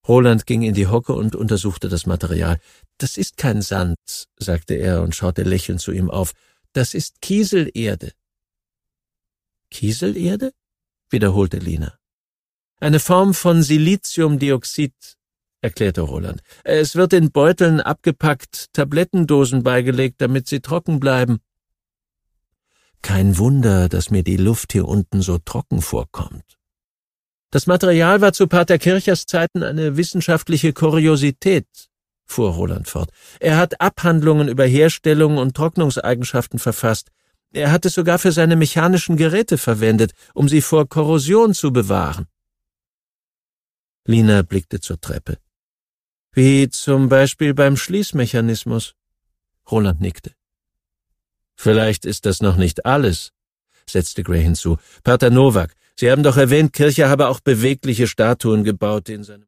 Roland ging in die Hocke und untersuchte das Material. »Das ist kein Sand«, sagte er und schaute lächelnd zu ihm auf. »Das ist Kieselerde.« »Kieselerde?« wiederholte Lina. »Eine Form von Siliziumdioxid«, erklärte Roland. »Es wird in Beuteln abgepackt, Tablettendosen beigelegt, damit sie trocken bleiben.« »Kein Wunder, dass mir die Luft hier unten so trocken vorkommt.« »Das Material war zu Pater Kirchers Zeiten eine wissenschaftliche Kuriosität«, fuhr Roland fort. »Er hat Abhandlungen über Herstellung und Trocknungseigenschaften verfasst. Er hat es sogar für seine mechanischen Geräte verwendet, um sie vor Korrosion zu bewahren.« Lina blickte zur Treppe. »Wie zum Beispiel beim Schließmechanismus?« Roland nickte. »Vielleicht ist das noch nicht alles«, setzte Gray hinzu. »Pater Nowak, Sie haben doch erwähnt, Kircher habe auch bewegliche Statuen gebaut, die in seinem